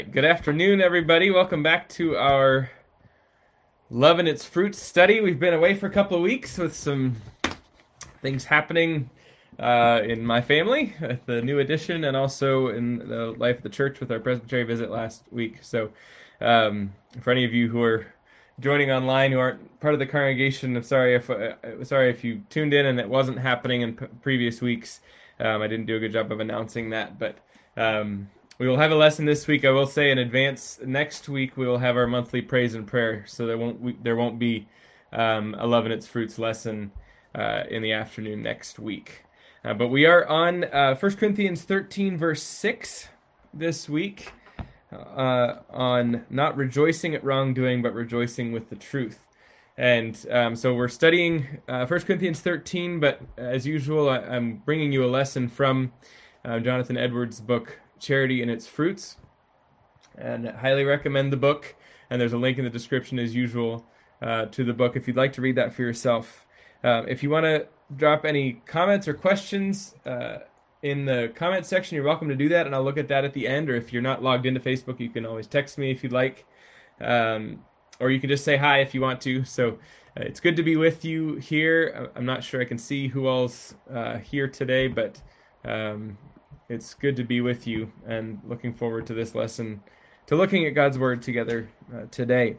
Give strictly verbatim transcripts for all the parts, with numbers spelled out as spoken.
Good afternoon, everybody. Welcome back to our Love and Its Fruits study. We've been away for a couple of weeks with some things happening uh, in my family, at the new addition, and also in the life of the church with our presbytery visit last week. So, um, for any of you who are joining online who aren't part of the congregation, I'm sorry if uh, sorry if you tuned in and it wasn't happening in p- previous weeks. Um, I didn't do a good job of announcing that, but. Um, We will have a lesson this week. I will say in advance, next week we will have our monthly praise and prayer, so there won't we, there won't be um, a Love and Its Fruits lesson uh, in the afternoon next week. Uh, but we are on uh, First Corinthians thirteen, verse six this week, uh, on not rejoicing at wrongdoing, but rejoicing with the truth. And um, so we're studying uh, First Corinthians thirteen, but as usual, I, I'm bringing you a lesson from uh, Jonathan Edwards' book, Charity and Its Fruits, and I highly recommend the book, and there's a link in the description as usual uh, to the book if you'd like to read that for yourself. Uh, if you want to drop any comments or questions uh, in the comment section, you're welcome to do that, and I'll look at that at the end, or if you're not logged into Facebook, you can always text me if you'd like, um, or you can just say hi if you want to. So uh, it's good to be with you here. I'm not sure I can see who all's uh, here today, but um, it's good to be with you, and looking forward to this lesson, to looking at God's Word together uh, today.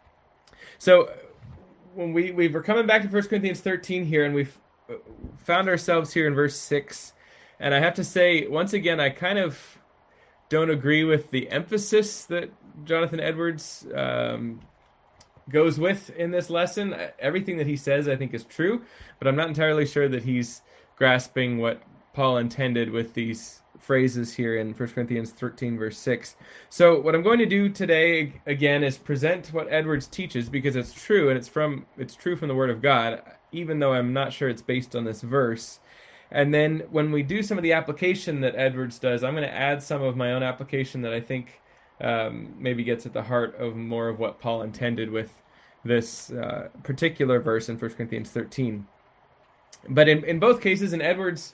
So when we, we were coming back to First Corinthians thirteen here, and we've found ourselves here in verse six, and I have to say, once again, I kind of don't agree with the emphasis that Jonathan Edwards um, goes with in this lesson. Everything that he says, I think, is true, but I'm not entirely sure that he's grasping what Paul intended with these phrases here in First Corinthians thirteen, verse six. So what I'm going to do today, again, is present what Edwards teaches, because it's true, and it's from it's true from the Word of God, even though I'm not sure it's based on this verse. And then when we do some of the application that Edwards does, I'm going to add some of my own application that I think um, maybe gets at the heart of more of what Paul intended with this uh, particular verse in First Corinthians thirteen. But in, in both cases, in Edwards'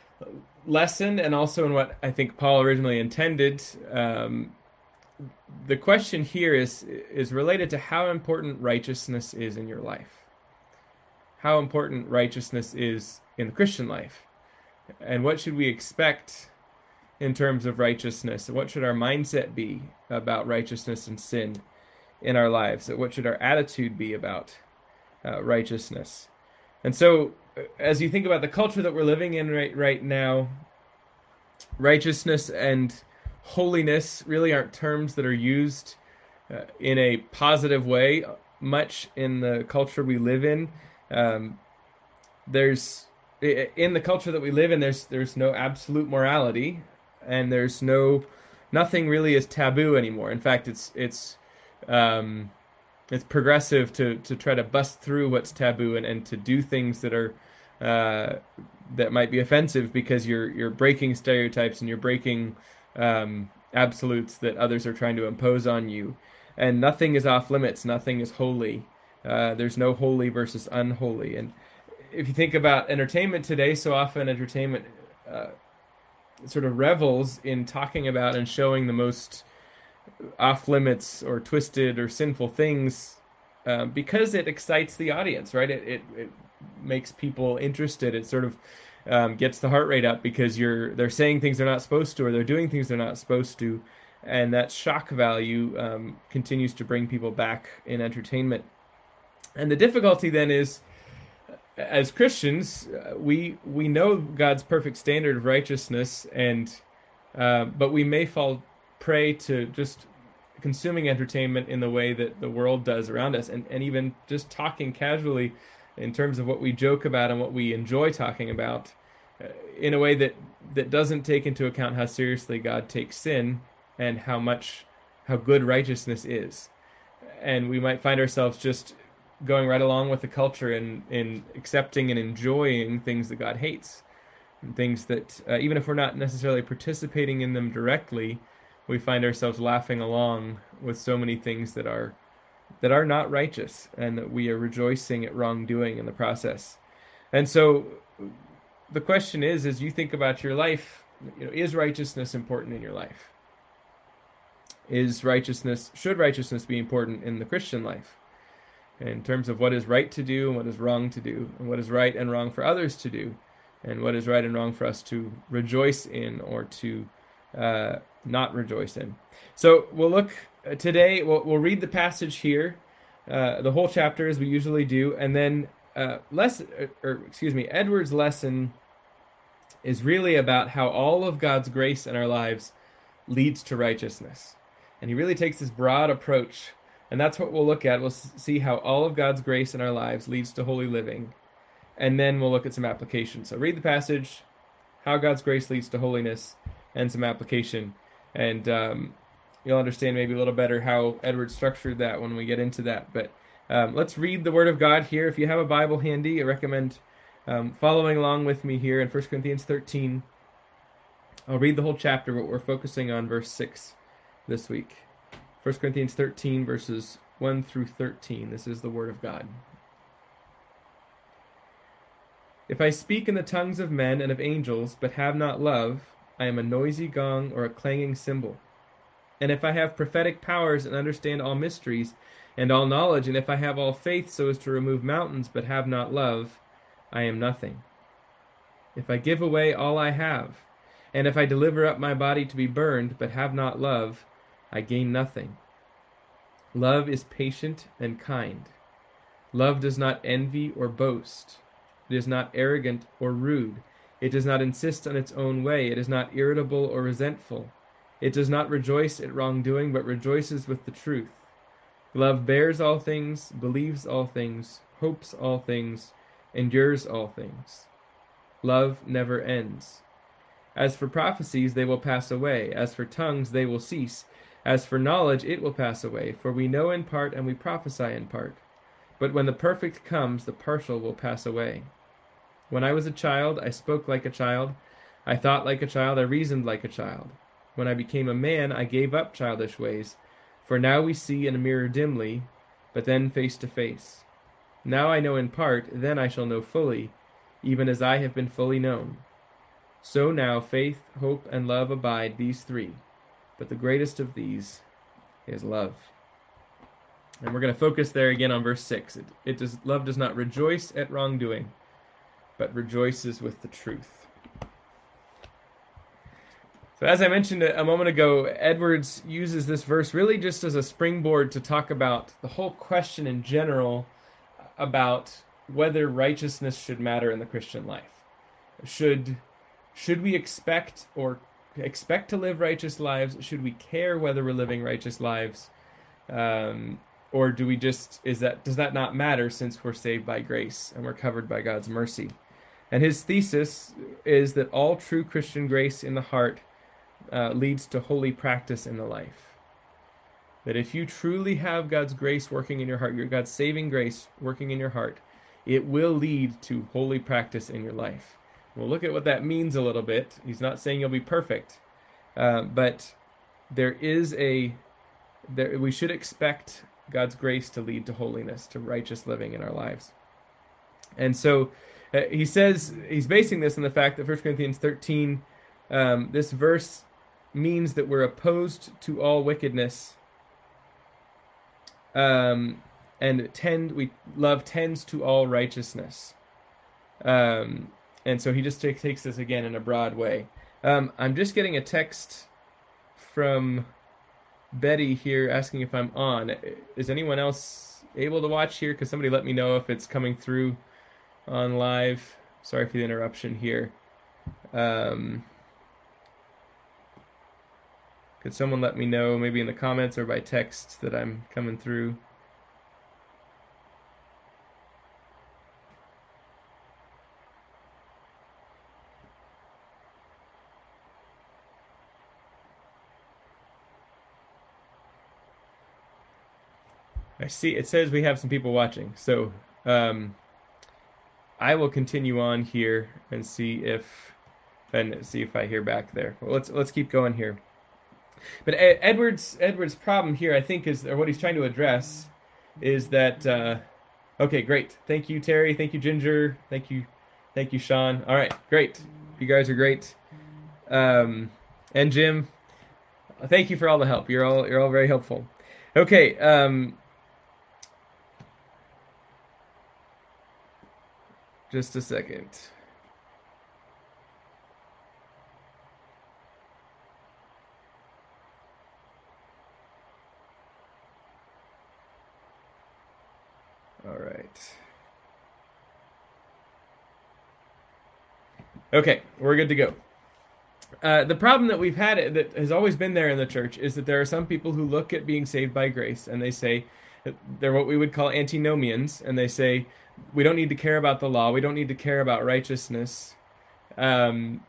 lesson, and also in what I think Paul originally intended, um, the question here is is related to how important righteousness is in your life. How important righteousness is in the Christian life. And what should we expect in terms of righteousness? What should our mindset be about righteousness and sin in our lives? What should our attitude be about uh, righteousness? And so, as you think about the culture that we're living in right right now, righteousness and holiness really aren't terms that are used uh, in a positive way much in the culture we live in. Um, there's in the culture that we live in, there's there's no absolute morality, and there's no nothing really is taboo anymore. In fact, it's it's um, it's progressive to to try to bust through what's taboo and, and to do things that are uh, that might be offensive, because you're you're breaking stereotypes and you're breaking um, absolutes that others are trying to impose on you. And nothing is off limits. Nothing is holy. Uh, there's no holy versus unholy. And if you think about entertainment today, so often entertainment uh, sort of revels in talking about and showing the most off limits or twisted or sinful things uh, because it excites the audience, right? It, it it makes people interested. It sort of um, gets the heart rate up, because you're they're saying things they're not supposed to, or they're doing things they're not supposed to, and that shock value um, continues to bring people back in entertainment. And the difficulty then is, as Christians, uh, we we know God's perfect standard of righteousness, and uh, but we may fall prey to just consuming entertainment in the way that the world does around us, and, and even just talking casually in terms of what we joke about and what we enjoy talking about uh, in a way that, that doesn't take into account how seriously God takes sin and how much, how good righteousness is. And we might find ourselves just going right along with the culture and in accepting and enjoying things that God hates, and things that uh, even if we're not necessarily participating in them directly, we find ourselves laughing along with so many things that are that are not righteous, and that we are rejoicing at wrongdoing in the process. And so the question is, as you think about your life, you know, is righteousness important in your life? is righteousness, should righteousness be important in the Christian life? In terms of what is right to do and what is wrong to do, and what is right and wrong for others to do, and what is right and wrong for us to rejoice in or to uh, not rejoice in. So we'll look uh, today, we'll, we'll read the passage here, uh, the whole chapter as we usually do, and then uh, lesson, or, or excuse me, Edward's lesson is really about how all of God's grace in our lives leads to righteousness. And he really takes this broad approach, and that's what we'll look at. We'll see how all of God's grace in our lives leads to holy living, and then we'll look at some application. So read the passage, how God's grace leads to holiness, and some application, and um, you'll understand maybe a little better how Edward structured that when we get into that. But um, let's read the Word of God here. If you have a Bible handy, I recommend um, following along with me here in First Corinthians thirteen. I'll read the whole chapter, but we're focusing on verse six this week. First Corinthians thirteen, verses one through thirteen. This is the Word of God. If I speak in the tongues of men and of angels, but have not love, I am a noisy gong or a clanging cymbal. And if I have prophetic powers and understand all mysteries and all knowledge, and if I have all faith so as to remove mountains, but have not love, I am nothing. If I give away all I have, and if I deliver up my body to be burned, but have not love, I gain nothing. Love is patient and kind. Love does not envy or boast. It is not arrogant or rude. It does not insist on its own way. It is not irritable or resentful. It does not rejoice at wrongdoing, but rejoices with the truth. Love bears all things, believes all things, hopes all things, endures all things. Love never ends. As for prophecies, they will pass away. As for tongues, they will cease. As for knowledge, it will pass away. For we know in part and we prophesy in part. But when the perfect comes, the partial will pass away. When I was a child, I spoke like a child. I thought like a child. I reasoned like a child. When I became a man, I gave up childish ways. For now we see in a mirror dimly, but then face to face. Now I know in part, then I shall know fully, even as I have been fully known. So now faith, hope, and love abide, these three. But the greatest of these is love. And we're going to focus there again on verse six. It, it does, love does not rejoice at wrongdoing, but rejoices with the truth. So as I mentioned a moment ago, Edwards uses this verse really just as a springboard to talk about the whole question in general about whether righteousness should matter in the Christian life. Should should we expect or expect to live righteous lives? Should we care whether we're living righteous lives? Um, or do we just is that does that not matter since we're saved by grace and we're covered by God's mercy? And his thesis is that all true Christian grace in the heart Uh, leads to holy practice in the life. That if you truly have God's grace working in your heart, your God's saving grace working in your heart, it will lead to holy practice in your life. We'll look at what that means a little bit. He's not saying you'll be perfect, uh, but there is a there, we should expect God's grace to lead to holiness, to righteous living in our lives. And so uh, he says he's basing this on the fact that First Corinthians thirteen, um, this verse means that we're opposed to all wickedness, um, and tend we love tends to all righteousness, um, and so he just take, takes this again in a broad way. Um, I'm just getting a text from Betty here asking if I'm on. Is anyone else able to watch here? Because somebody let me know if it's coming through on live. Sorry for the interruption here. Um, Could someone let me know, maybe in the comments or by text, that I'm coming through? I see, it says we have some people watching, so um, I will continue on here and see if and see if I hear back there. Well, let's let's keep going here. But Edwards Edwards' problem here, I think, is or what he's trying to address is that. Uh, okay, great. Thank you, Terry. Thank you, Ginger. Thank you, thank you, Sean. All right, great. You guys are great. Um, and Jim, Thank you for all the help. You're all you're all very helpful. Okay. Um, just a second. All right. Okay, we're good to go. Uh, the problem that we've had that has always been there in the church is that there are some people who look at being saved by grace and they say they're what we would call antinomians, and they say we don't need to care about the law, we don't need to care about righteousness, um,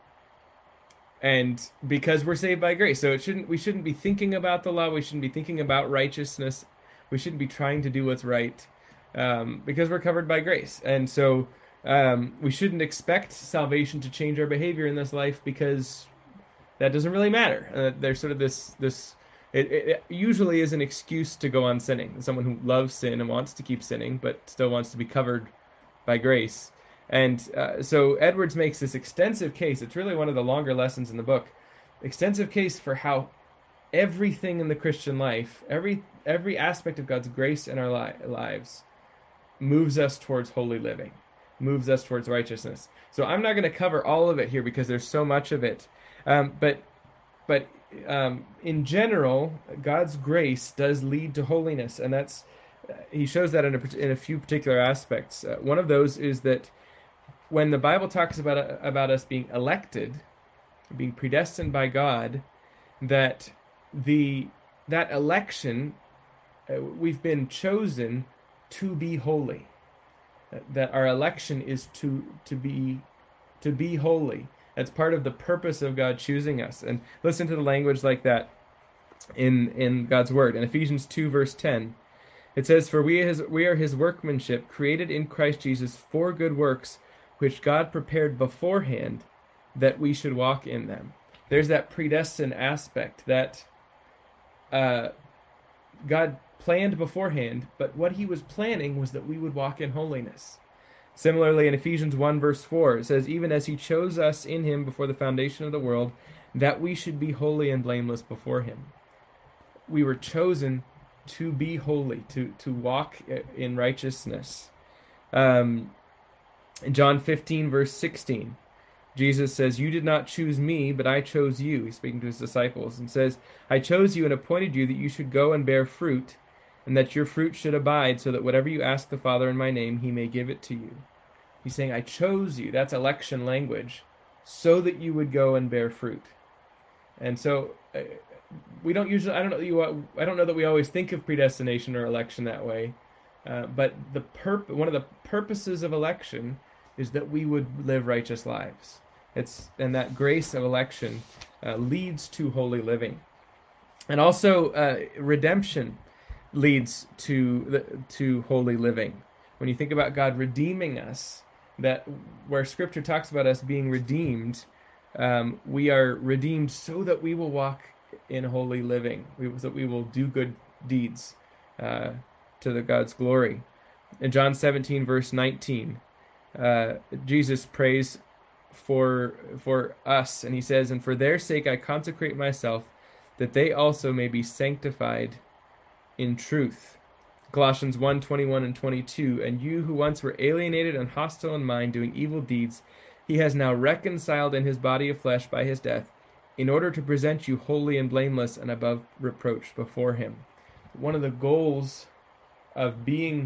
and because we're saved by grace, so it shouldn't we shouldn't be thinking about the law, we shouldn't be thinking about righteousness, we shouldn't be trying to do what's right, um, because we're covered by grace, and so um, we shouldn't expect salvation to change our behavior in this life because that doesn't really matter. Uh, there's sort of this this it, it usually is an excuse to go on sinning. Someone who loves sin and wants to keep sinning, but still wants to be covered by grace. And uh, so Edwards makes this extensive case. It's really one of the longer lessons in the book. Extensive case for how everything in the Christian life, every every aspect of God's grace in our li- lives, moves us towards holy living, moves us towards righteousness. So I'm not going to cover all of it here because there's so much of it. Um, but but um, in general, God's grace does lead to holiness, and that's uh, he shows that in a, in a few particular aspects. Uh, one of those is that when the Bible talks about uh, about us being elected, being predestined by God, that the that election uh, we've been chosen to be holy. That our election is to to be to be holy. That's part of the purpose of God choosing us. And listen to the language like that in in God's word. In Ephesians two, verse ten, it says, "For we, his, we are his workmanship, created in Christ Jesus for good works, which God prepared beforehand that we should walk in them." There's that predestined aspect that uh, God planned beforehand, but what he was planning was that we would walk in holiness. Similarly, in Ephesians one, verse four, it says, "Even as he chose us in him before the foundation of the world, that we should be holy and blameless before him." We were chosen to be holy, to, to walk in righteousness. Um, in John fifteen, verse sixteen, Jesus says, "You did not choose me, but I chose you." He's speaking to his disciples, and says, "I chose you and appointed you that you should go and bear fruit, and that your fruit should abide, so that whatever you ask the Father in my name, he may give it to you." He's saying, I chose you. That's election language, so that you would go and bear fruit. And so uh, we don't usually, I don't know, you, I don't know that we always think of predestination or election that way. Uh, but the perp, one of the purposes of election is that we would live righteous lives. It's and that grace of election uh, leads to holy living, and also uh, redemption leads to the, to holy living. When you think about God redeeming us, that where Scripture talks about us being redeemed, um, we are redeemed so that we will walk in holy living, we, so that we will do good deeds uh, to the God's glory. In John seventeen, verse nineteen, uh, Jesus prays for for us, and he says, "And for their sake I consecrate myself, that they also may be sanctified in truth." Colossians one, twenty-one and twenty-two, "And you who once were alienated and hostile in mind, doing evil deeds, he has now reconciled in his body of flesh by his death, in order to present you holy and blameless and above reproach before him." One of the goals of being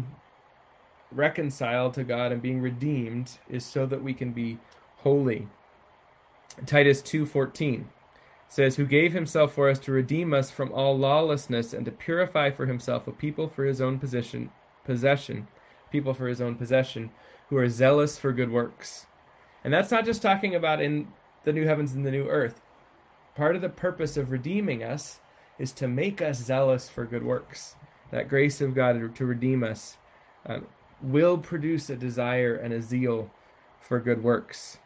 reconciled to God and being redeemed is so that we can be holy. Titus two fourteen says, "Who gave himself for us to redeem us from all lawlessness and to purify for himself a people for his own possession, possession, people for his own possession, who are zealous for good works." And that's not just talking about in the new heavens and the new earth. Part of the purpose of redeeming us is to make us zealous for good works. That grace of God to redeem us uh, will produce a desire and a zeal for good works.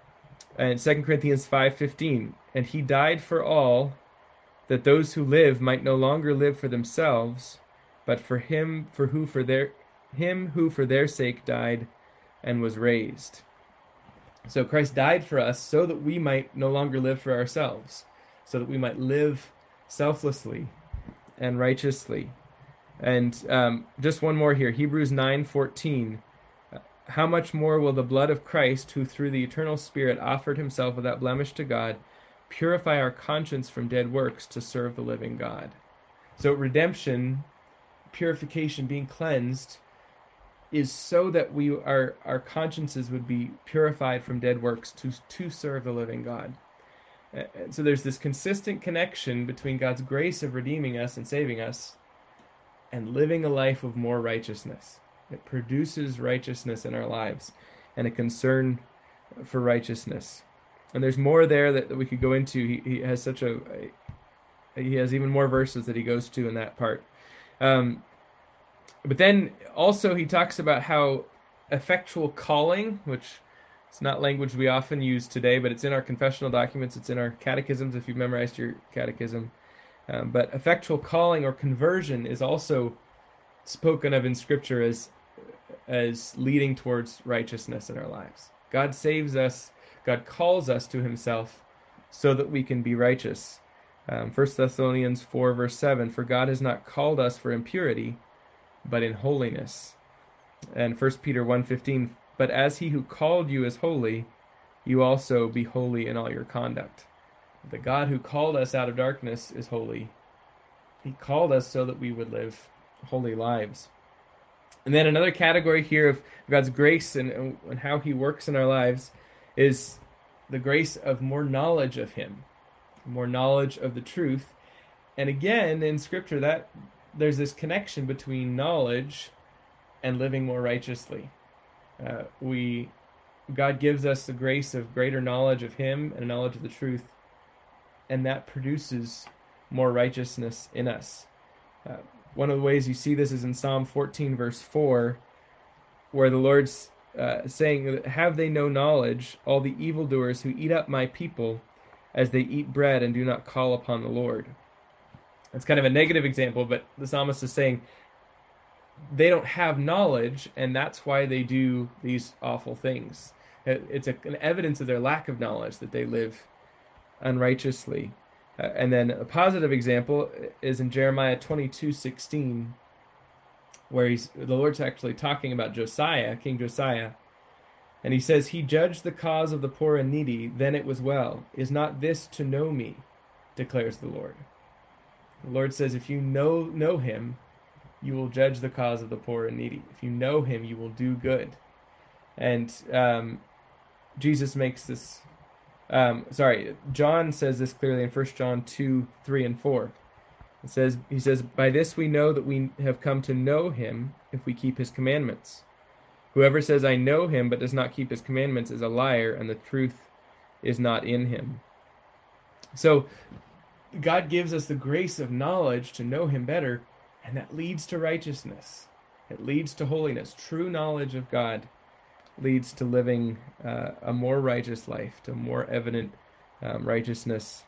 And Second Corinthians five fifteen, "And he died for all, that those who live might no longer live for themselves, but for him for who for their him who for their sake died and was raised." So Christ died for us so that we might no longer live for ourselves, so that we might live selflessly and righteously. And um, just one more here, Hebrews nine fourteen. How much more will the blood of Christ, who through the eternal Spirit offered himself without blemish to God, purify our conscience from dead works to serve the living God? So redemption, purification, being cleansed, is so that we our our consciences would be purified from dead works to to serve the living God. And so there's this consistent connection between God's grace of redeeming us and saving us and living a life of more righteousness. It produces righteousness in our lives and a concern for righteousness. And there's more there that, that we could go into. He, he has such a, a, he has even more verses that he goes to in that part. Um, but then also he talks about how effectual calling, which is not language we often use today, but it's in our confessional documents, it's in our catechisms if you've memorized your catechism. Um, but effectual calling or conversion is also spoken of in Scripture as as leading towards righteousness in our lives. God saves us, God calls us to himself so that we can be righteous. Um, First Thessalonians four verse seven, for God has not called us for impurity, but in holiness. And First Peter one fifteen, but as he who called you is holy, you also be holy in all your conduct. The God who called us out of darkness is holy. He called us so that we would live holy lives. And then another category here of God's grace and, and how he works in our lives is the grace of more knowledge of him, more knowledge of the truth. And again, in Scripture, that there's this connection between knowledge and living more righteously. Uh, we, God gives us the grace of greater knowledge of him and knowledge of the truth, and that produces more righteousness in us. Uh, one of the ways you see this is in Psalm fourteen, verse four, where the Lord's uh, saying, have they no knowledge, all the evildoers who eat up my people as they eat bread and do not call upon the Lord. That's kind of a negative example, but the psalmist is saying they don't have knowledge, and that's why they do these awful things. It's a, an evidence of their lack of knowledge that they live unrighteously. Uh, and then a positive example is in Jeremiah twenty-two sixteen, where he's, the Lord's actually talking about Josiah, King Josiah. And he says, he judged the cause of the poor and needy, then it was well. Is not this to know me, declares the Lord. The Lord says, if you know know him, you will judge the cause of the poor and needy. If you know him, you will do good. And um, Jesus makes this, um, sorry, John says this clearly in First John two, three, and four. It says, he says, by this we know that we have come to know him if we keep his commandments. Whoever says, I know him, but does not keep his commandments is a liar, and the truth is not in him. So God gives us the grace of knowledge to know him better, and that leads to righteousness. It leads to holiness. True knowledge of God leads to living uh, a more righteous life, to more evident um, righteousness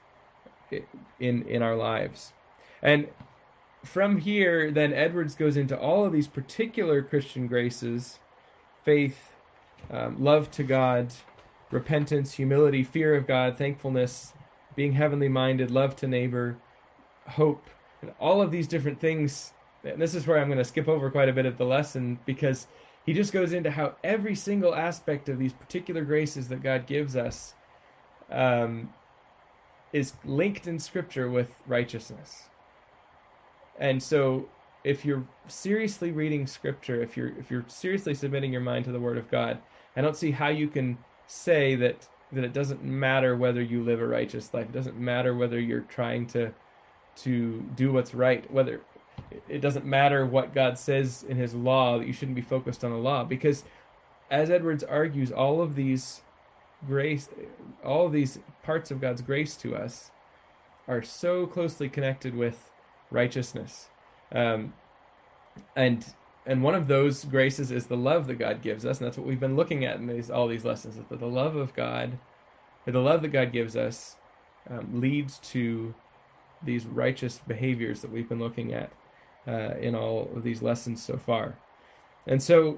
in in our lives. And from here, then Edwards goes into all of these particular Christian graces: faith, um, love to God, repentance, humility, fear of God, thankfulness, being heavenly minded, love to neighbor, hope, and all of these different things. And this is where I'm going to skip over quite a bit of the lesson, because he just goes into how every single aspect of these particular graces that God gives us um, is linked in Scripture with righteousness. And so if you're seriously reading Scripture, if you're if you're seriously submitting your mind to the Word of God, I don't see how you can say that that it doesn't matter whether you live a righteous life. It doesn't matter whether you're trying to to do what's right, whether it doesn't matter what God says in his law, that you shouldn't be focused on the law. Because as Edwards argues, all of these grace, all of these parts of God's grace to us are so closely connected with righteousness. Um, and and one of those graces is the love that God gives us, and that's what we've been looking at in these all these lessons, is that the love of God, or the love that God gives us, um, leads to these righteous behaviors that we've been looking at uh, in all of these lessons so far. And so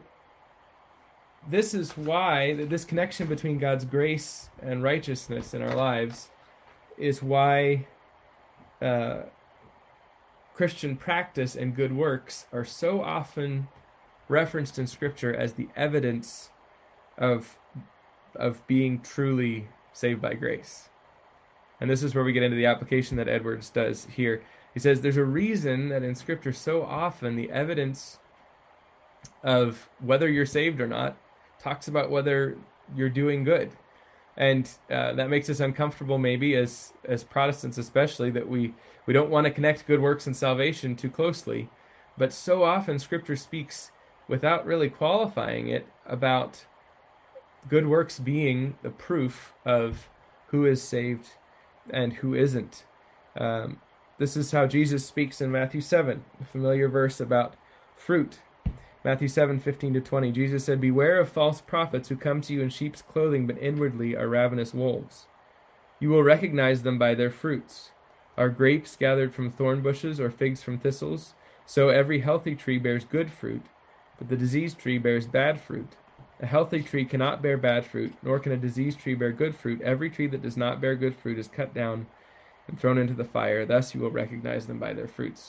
this is why, this connection between God's grace and righteousness in our lives is why uh, Christian practice and good works are so often referenced in Scripture as the evidence of of being truly saved by grace. And this is where we get into the application that Edwards does here. He says there's a reason that in Scripture so often the evidence of whether you're saved or not talks about whether you're doing good. And uh, that makes us uncomfortable maybe as as Protestants especially, that we, we don't want to connect good works and salvation too closely. But so often Scripture speaks without really qualifying it about good works being the proof of who is saved and who isn't. Um, this is how Jesus speaks in Matthew seven, a familiar verse about fruit. Matthew seven, fifteen to twenty, Jesus said, "Beware of false prophets who come to you in sheep's clothing, but inwardly are ravenous wolves. You will recognize them by their fruits. Are grapes gathered from thorn bushes or figs from thistles? So every healthy tree bears good fruit, but the diseased tree bears bad fruit. A healthy tree cannot bear bad fruit, nor can a diseased tree bear good fruit. Every tree that does not bear good fruit is cut down and thrown into the fire. Thus you will recognize them by their fruits."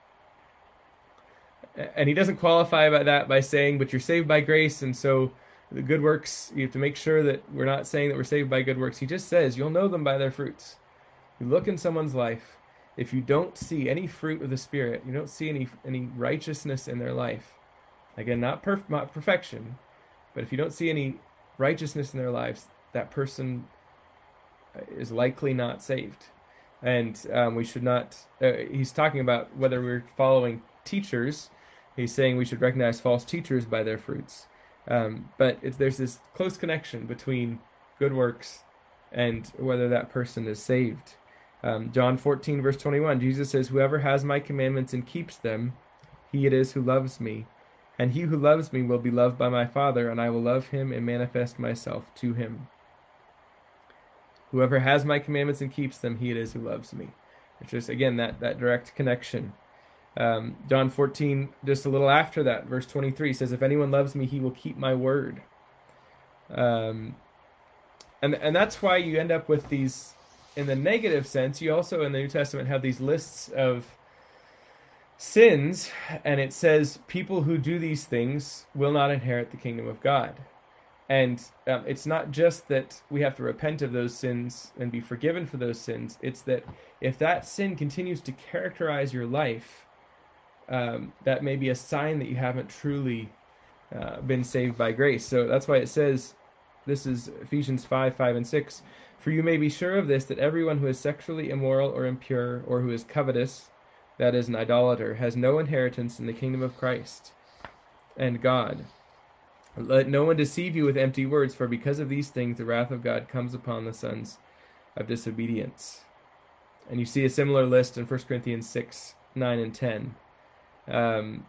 And he doesn't qualify by that by saying, but you're saved by grace, and so the good works, you have to make sure that we're not saying that we're saved by good works. He just says, you'll know them by their fruits. You look in someone's life, if you don't see any fruit of the Spirit, you don't see any any righteousness in their life, again, not, perf- not perfection, but if you don't see any righteousness in their lives, that person is likely not saved. And um, we should not, uh, he's talking about whether we're following teachers. He's saying we should recognize false teachers by their fruits. Um, but it's, there's this close connection between good works and whether that person is saved. Um, John fourteen, verse twenty-one, Jesus says, "Whoever has my commandments and keeps them, he it is who loves me. And he who loves me will be loved by my Father, and I will love him and manifest myself to him." Whoever has my commandments and keeps them, he it is who loves me. It's just, again, that, that direct connection. Um, John fourteen, just a little after that, verse twenty-three says, "If anyone loves me, he will keep my word." Um, and, and that's why you end up with these, in the negative sense, you also in the New Testament have these lists of sins, and it says people who do these things will not inherit the kingdom of God. And um, it's not just that we have to repent of those sins and be forgiven for those sins. It's that if that sin continues to characterize your life, um, that may be a sign that you haven't truly uh, been saved by grace. So that's why it says, this is Ephesians five, five and six, "For you may be sure of this, that everyone who is sexually immoral or impure, or who is covetous, that is an idolater, has no inheritance in the kingdom of Christ and God. Let no one deceive you with empty words, for because of these things the wrath of God comes upon the sons of disobedience." And you see a similar list in First Corinthians six, nine, and ten. Um,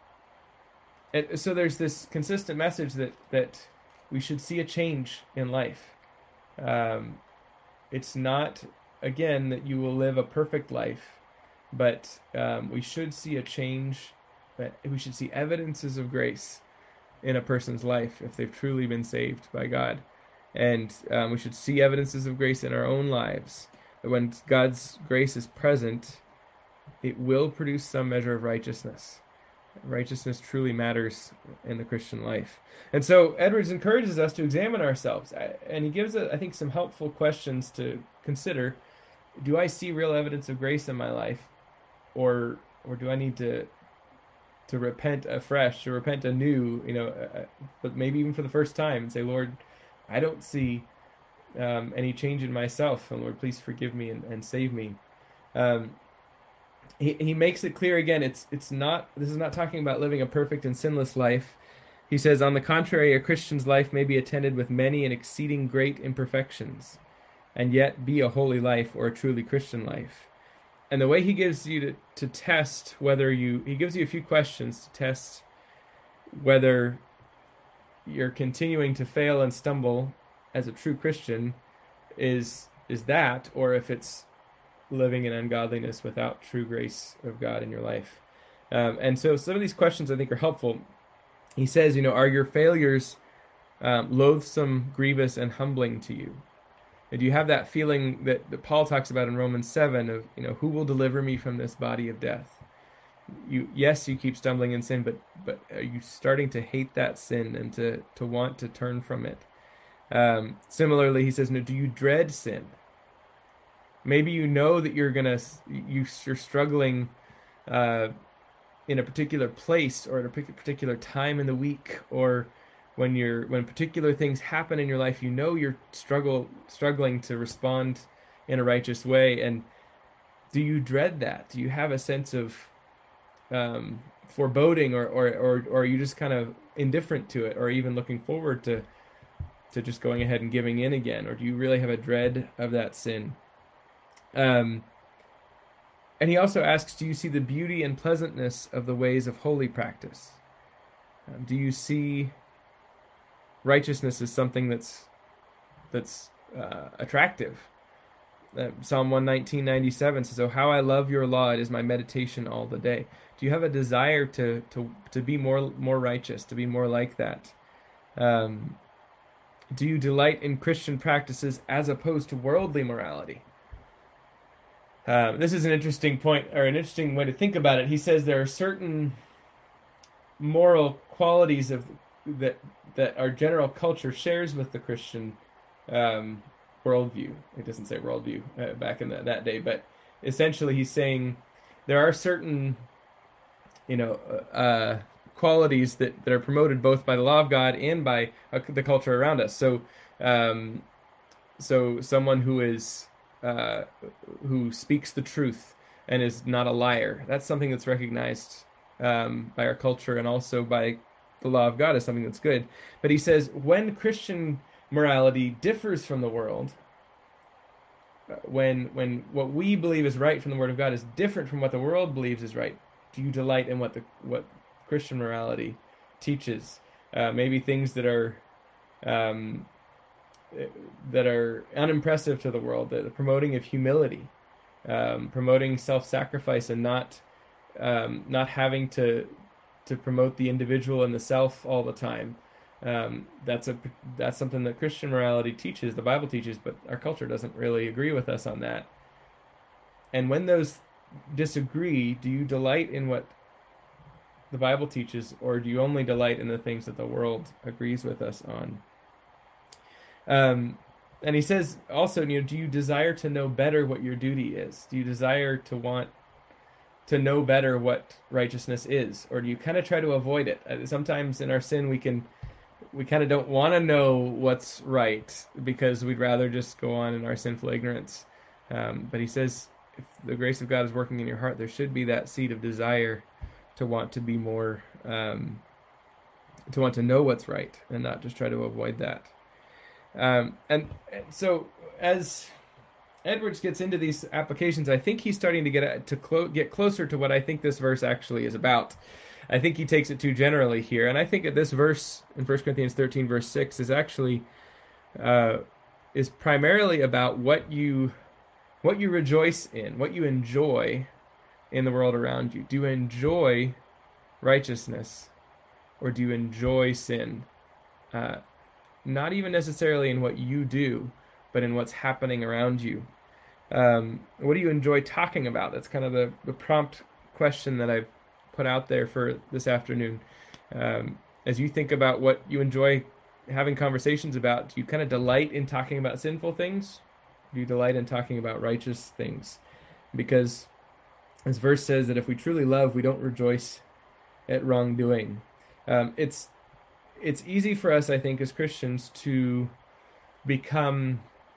and so there's this consistent message that, that we should see a change in life. Um, it's not, again, that you will live a perfect life, but um, we should see a change. But we should see evidences of grace in a person's life if they've truly been saved by God. And um, we should see evidences of grace in our own lives. That when God's grace is present, it will produce some measure of righteousness. Righteousness truly matters in the Christian life. And so Edwards encourages us to examine ourselves. And he gives, I think, some helpful questions to consider. Do I see real evidence of grace in my life? Or or do I need to to repent afresh, to repent anew, you know, uh, but maybe even for the first time, and say, Lord, I don't see um, any change in myself, and Lord, please forgive me and, and save me. Um, he he makes it clear again. It's it's not. This is not talking about living a perfect and sinless life. He says, on the contrary, a Christian's life may be attended with many and exceeding great imperfections, and yet be a holy life or a truly Christian life. And the way he gives you to, to test whether you, he gives you a few questions to test whether you're continuing to fail and stumble as a true Christian is is that, or if it's living in ungodliness without true grace of God in your life. Um, and so some of these questions I think are helpful. He says, you know, are your failures um, loathsome, grievous, and humbling to you? And do you have that feeling that, that Paul talks about in Romans seven of, you know, who will deliver me from this body of death? you yes, you keep stumbling in sin, but but are you starting to hate that sin and to to want to turn from it? Um, similarly, he says, no, do you dread sin? Maybe you know that you're gonna you, you're struggling uh, in a particular place or at a particular time in the week, or when you're when particular things happen in your life, you know you're struggle struggling to respond in a righteous way. And do you dread that? Do you have a sense of um, foreboding, or, or or or are you just kind of indifferent to it, or even looking forward to to just going ahead and giving in again? Or do you really have a dread of that sin? Um, and he also asks, do you see the beauty and pleasantness of the ways of holy practice? Um, do you see righteousness as something that's that's uh, attractive? Uh, Psalm one nineteen ninety-seven says, "Oh, how I love your law! It is my meditation all the day." Do you have a desire to to to be more more righteous, to be more like that? Um, do you delight in Christian practices as opposed to worldly morality? Um, this is an interesting point, or an interesting way to think about it. He says there are certain moral qualities of that that our general culture shares with the Christian um, worldview. It doesn't say worldview uh, back in the, that day, but essentially he's saying there are certain, you know, uh, qualities that, that are promoted both by the law of God and by uh, the culture around us. So, um, so someone who is Uh, who speaks the truth and is not a liar. That's something that's recognized um, by our culture, and also by the law of God as something that's good. But he says when Christian morality differs from the world, when when what we believe is right from the Word of God is different from what the world believes is right, do you delight in what the what Christian morality teaches? Uh, maybe things that are um, that are unimpressive to the world, the promoting of humility, um, promoting self-sacrifice, and not um, not having to to promote the individual and the self all the time. Um, that's a that's something that Christian morality teaches, the Bible teaches, but our culture doesn't really agree with us on that. And when those disagree, do you delight in what the Bible teaches, or do you only delight in the things that the world agrees with us on? Um, and he says also, you know, do you desire to know better what your duty is? Do you desire to want to know better what righteousness is, or do you kind of try to avoid it? Uh, sometimes in our sin, we can, we kind of don't want to know what's right because we'd rather just go on in our sinful ignorance. Um, but he says, if the grace of God is working in your heart, there should be that seed of desire to want to be more, um, to want to know what's right and not just try to avoid that. Um, and so as Edwards gets into these applications, I think he's starting to get to clo- get closer to what I think this verse actually is about. I think he takes it too generally here, and I think that this verse in First Corinthians thirteen, verse six, is actually uh, is primarily about what you what you rejoice in, what you enjoy in the world around you. Do you enjoy righteousness, or do you enjoy sin? Uh, not even necessarily in what you do, but in what's happening around you. Um, what do you enjoy talking about? That's kind of the, the prompt question that I've put out there for this afternoon. Um, as you think about what you enjoy having conversations about, do you kind of delight in talking about sinful things? Do you delight in talking about righteous things? Because this verse says that if we truly love, we don't rejoice at wrongdoing. Um, it's it's easy for us, I think, as Christians to become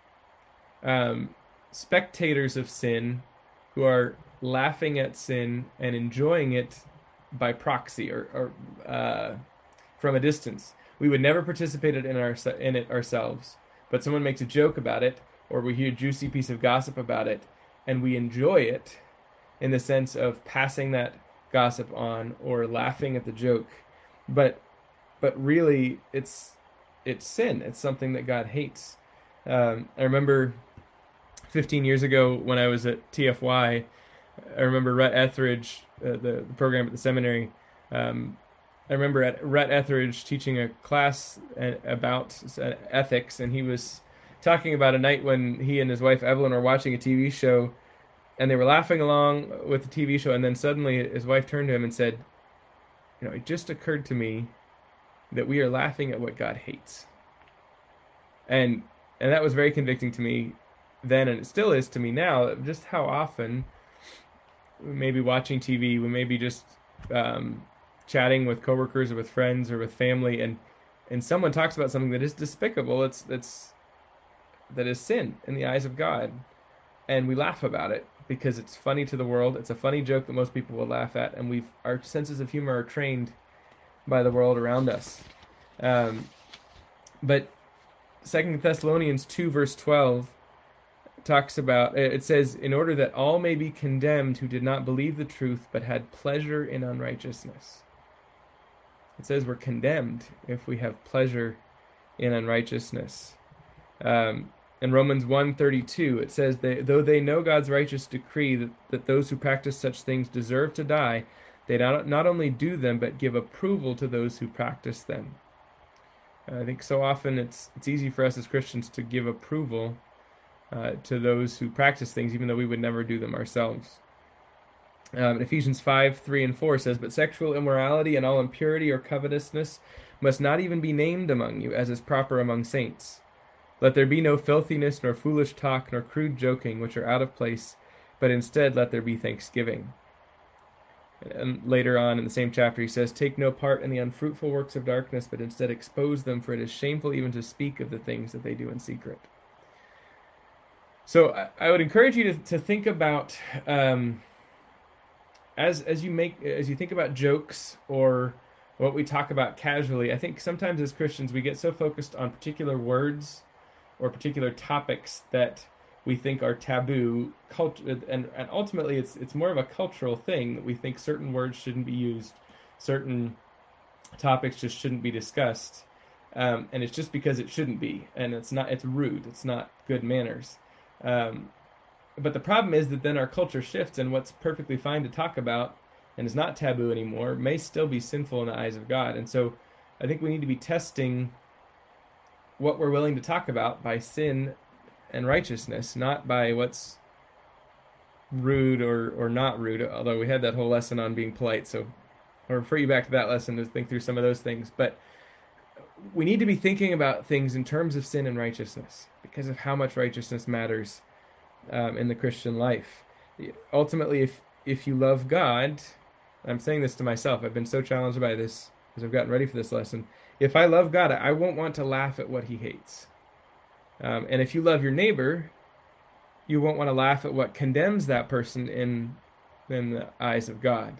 um, spectators of sin who are laughing at sin and enjoying it by proxy, or, or uh, from a distance. We would never participate in, our, in it ourselves, but someone makes a joke about it, or we hear a juicy piece of gossip about it, and we enjoy it in the sense of passing that gossip on or laughing at the joke. But but really, it's it's sin. It's something that God hates. Um, I remember fifteen years ago when I was at T F Y, I remember Rhett Etheridge, uh, the, the program at the seminary. Um, I remember at Rhett Etheridge teaching a class about ethics, and he was talking about a night when he and his wife Evelyn were watching a T V show, and they were laughing along with the T V show, and then suddenly his wife turned to him and said, you know, it just occurred to me that we are laughing at what God hates. And and that was very convicting to me then, and it still is to me now, just how often we may be watching T V, we may be just um, chatting with coworkers or with friends or with family, and and someone talks about something that is despicable, it's that's that is sin in the eyes of God, and we laugh about it because it's funny to the world. It's a funny joke that most people will laugh at, and we've our senses of humor are trained by the world around us. Um, but Second Thessalonians two verse twelve talks about, it says, in order that all may be condemned who did not believe the truth but had pleasure in unrighteousness. It says we're condemned if we have pleasure in unrighteousness. Um, in Romans one thirty-two, it says, they, though they know God's righteous decree that, that those who practice such things deserve to die, they not, not only do them, but give approval to those who practice them. I think so often it's it's easy for us as Christians to give approval uh, to those who practice things, even though we would never do them ourselves. Um, Ephesians five, three, and four says, but sexual immorality and all impurity or covetousness must not even be named among you, as is proper among saints. Let there be no filthiness, nor foolish talk, nor crude joking, which are out of place, but instead let there be thanksgiving. And later on in the same chapter, he says, take no part in the unfruitful works of darkness, but instead expose them, for it is shameful even to speak of the things that they do in secret. So I, I would encourage you to, to think about, um, as as you make as you think about jokes or what we talk about casually, I think sometimes as Christians we get so focused on particular words or particular topics that we think are taboo, cult- and, and ultimately it's it's more of a cultural thing that we think certain words shouldn't be used, certain topics just shouldn't be discussed, um, and it's just because it shouldn't be, and it's not, it's rude, it's not good manners. Um, but the problem is that then our culture shifts, and what's perfectly fine to talk about and is not taboo anymore may still be sinful in the eyes of God. And so I think we need to be testing what we're willing to talk about by sin and righteousness, not by what's rude or, or not rude, although we had that whole lesson on being polite, so I'll refer you back to that lesson to think through some of those things. But we need to be thinking about things in terms of sin and righteousness because of how much righteousness matters um, in the Christian life. Ultimately, if if you love God, I'm saying this to myself, I've been so challenged by this as I've gotten ready for this lesson. If I love God, I won't want to laugh at what he hates. Um, and if you love your neighbor, you won't want to laugh at what condemns that person in, in the eyes of God.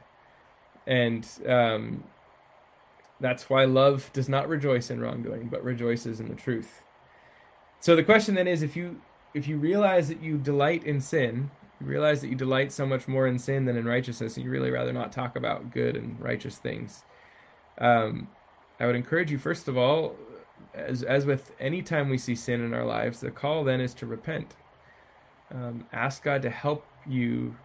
And um, that's why love does not rejoice in wrongdoing, but rejoices in the truth. So the question then is, if you if you realize that you delight in sin, you realize that you delight so much more in sin than in righteousness, and you really rather not talk about good and righteous things, um, I would encourage you, first of all, As as with any time we see sin in our lives, the call then is to repent. Um, ask God to help you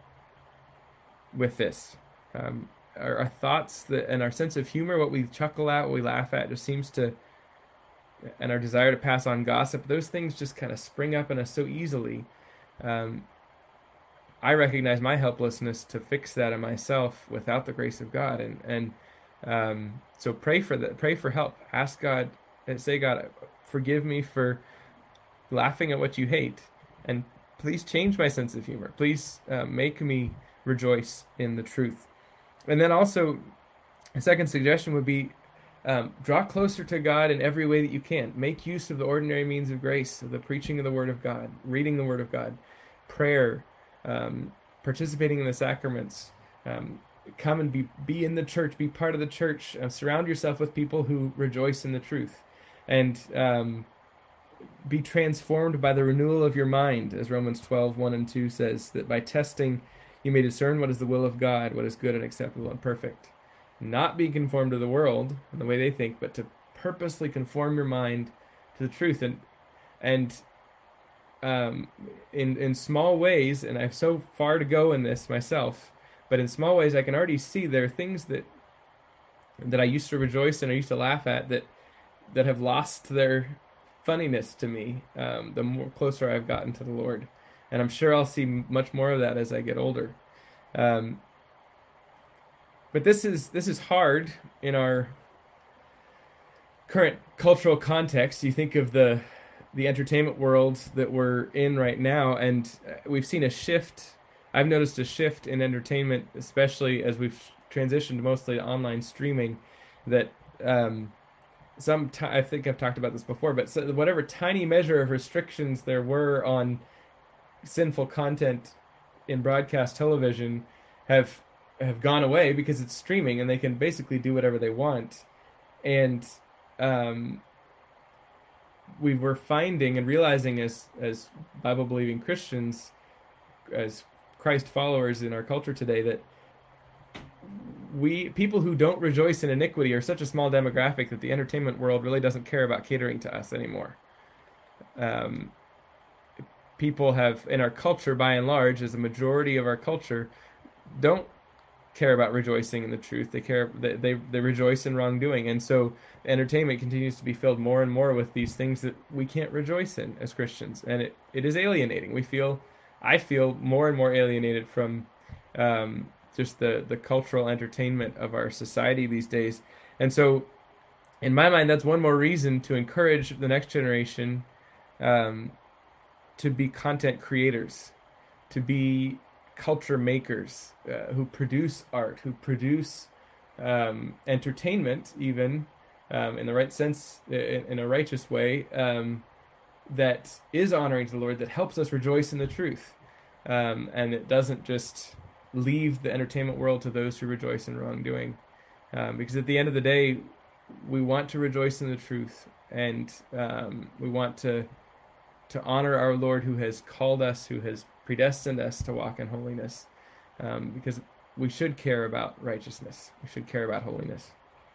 with this. Um, our, our thoughts that, and our sense of humor, what we chuckle at, what we laugh at, just seems to, and our desire to pass on gossip, those things just kind of spring up in us so easily. Um, I recognize my helplessness to fix that in myself without the grace of God, and and um, so pray for that. Pray for help. Ask God. And say, God, forgive me for laughing at what you hate, and please change my sense of humor. Please uh, make me rejoice in the truth. And then also, a second suggestion would be um, draw closer to God in every way that you can. Make use of the ordinary means of grace, of the preaching of the Word of God, reading the Word of God, prayer, um, participating in the sacraments. Um, come and be, be in the church, be part of the church. Uh, surround yourself with people who rejoice in the truth. And um, be transformed by the renewal of your mind, as Romans twelve, one and two says, that by testing you may discern what is the will of God, what is good and acceptable and perfect. Not be conformed to the world and the way they think, but to purposely conform your mind to the truth. And and um, in in small ways, and I have so far to go in this myself, but in small ways I can already see there are things that that I used to rejoice and I used to laugh at that that have lost their funniness to me um, the more closer I've gotten to the Lord. and I'm sure I'll see much more of that as I get older. Um, but this is this is hard in our current cultural context. You think of the the entertainment world that we're in right now, and we've seen a shift. I've noticed a shift in entertainment, especially as we've transitioned mostly to online streaming, that um, some t- I think I've talked about this before, but so whatever tiny measure of restrictions there were on sinful content in broadcast television have have gone away because it's streaming and they can basically do whatever they want. And um, we were finding and realizing as as Bible believing Christians, as Christ followers in our culture today, that we people who don't rejoice in iniquity are such a small demographic that the entertainment world really doesn't care about catering to us anymore. Um, people have, in our culture by and large, as a majority of our culture, don't care about rejoicing in the truth. They care they, they they rejoice in wrongdoing, and so entertainment continues to be filled more and more with these things that we can't rejoice in as Christians, and it, it is alienating. We feel I feel more and more alienated from um, just the the cultural entertainment of our society these days. And so in my mind, that's one more reason to encourage the next generation um, to be content creators, to be culture makers, uh, who produce art, who produce um, entertainment, even um, in the right sense, in, in a righteous way, um, that is honoring to the Lord, that helps us rejoice in the truth. Um, and it doesn't just leave the entertainment world to those who rejoice in wrongdoing. Um, because at the end of the day, we want to rejoice in the truth, and um, we want to to honor our Lord who has called us, who has predestined us to walk in holiness, um, because we should care about righteousness. We should care about holiness.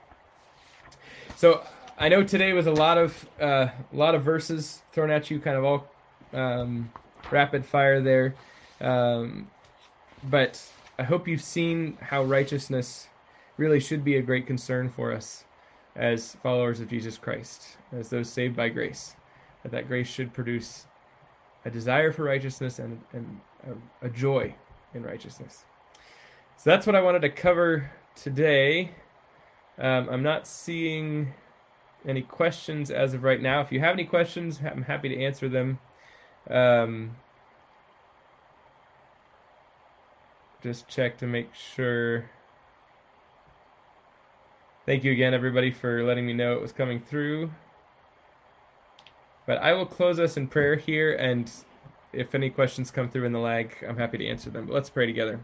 So I know today was a lot of uh, a lot of verses thrown at you, kind of all um, rapid fire there, um, but I hope you've seen how righteousness really should be a great concern for us as followers of Jesus Christ, as those saved by grace. That that grace should produce a desire for righteousness and, and a, a joy in righteousness. So that's what I wanted to cover today. Um, I'm not seeing any questions as of right now. If you have any questions, I'm happy to answer them. Um, just check to make sure. Thank you again, everybody, for letting me know it was coming through. But I will close us in prayer here, and if any questions come through in the lag, I'm happy to answer them. But let's pray together.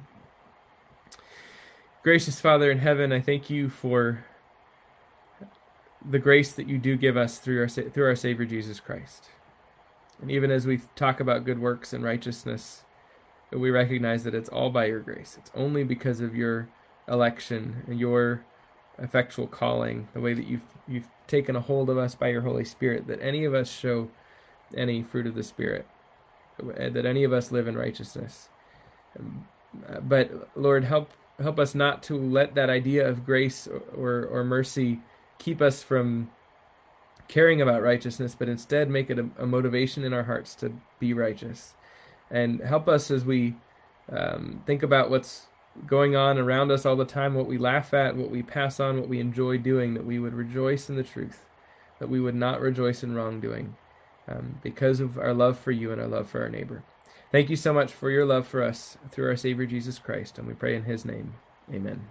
Gracious Father in heaven, I thank you for the grace that you do give us through our through our Savior Jesus Christ. And even as we talk about good works and righteousness, we recognize that it's all by your grace. It's only because of your election and your effectual calling, the way that you've you've taken a hold of us by your Holy Spirit, that any of us show any fruit of the Spirit, that any of us live in righteousness. But Lord, help help us not to let that idea of grace or or mercy keep us from caring about righteousness, but instead make it a, a motivation in our hearts to be righteous. And help us as we um, think about what's going on around us all the time, what we laugh at, what we pass on, what we enjoy doing, that we would rejoice in the truth, that we would not rejoice in wrongdoing, um, because of our love for you and our love for our neighbor. Thank you so much for your love for us through our Savior Jesus Christ, and we pray in his name. Amen.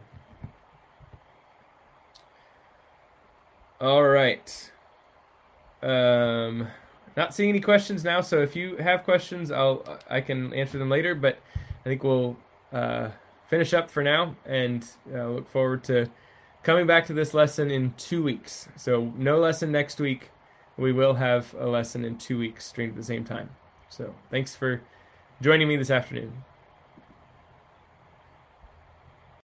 All right. Um, not seeing any questions now, so if you have questions, I'll I can answer them later, but I think we'll uh, finish up for now, and uh, look forward to coming back to this lesson in two weeks. So no lesson next week. We will have a lesson in two weeks streamed at the same time. So thanks for joining me this afternoon.